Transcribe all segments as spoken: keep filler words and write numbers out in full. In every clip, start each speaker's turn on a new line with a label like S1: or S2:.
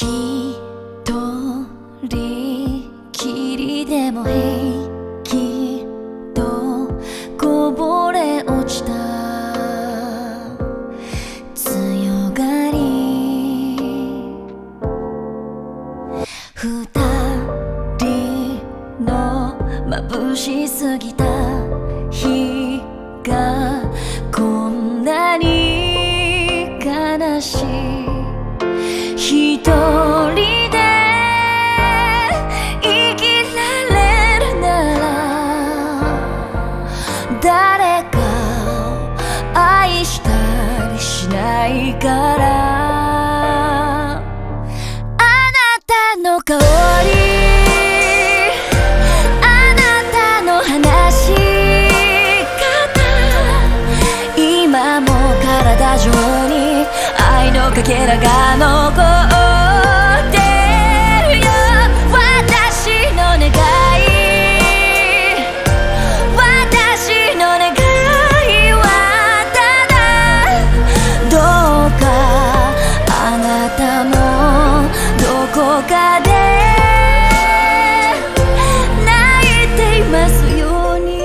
S1: ひとりきりでも平気とこぼれ落ちた強がり二人の眩しすぎた日がこんなに悲しい一人で生きられるなら誰かを愛したりしないからあなたの香りあなたの話し方今も体中に愛のかけらが残ってるよ私の願い私の願いはただどうかあなたもどこかで泣いていますように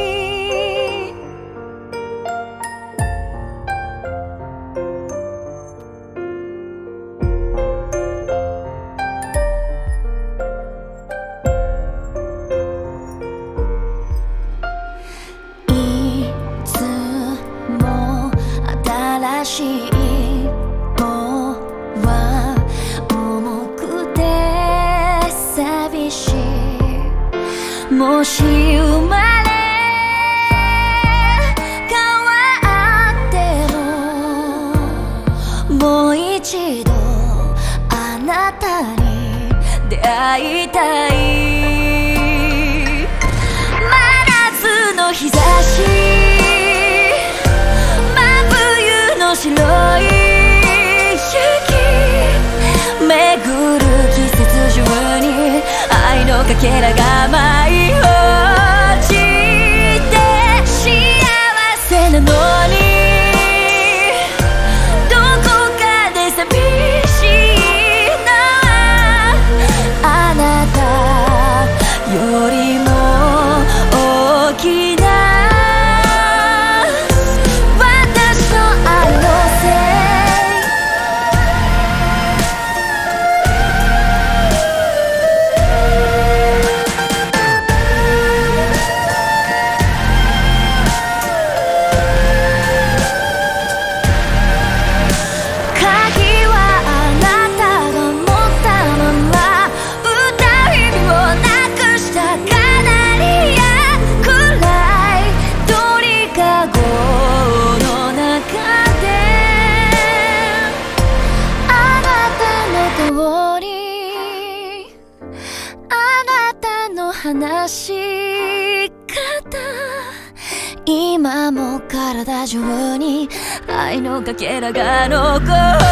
S1: 新しい一歩は重くて寂しいもし生まれ変わってももう一度あなたに出会いたい真夏の日差し白い雪巡る季節中に愛のかけらが舞い落ちて幸せなのにどこかで寂しいのはあなたよりも大きな話し方今も体中に愛のかけらが残る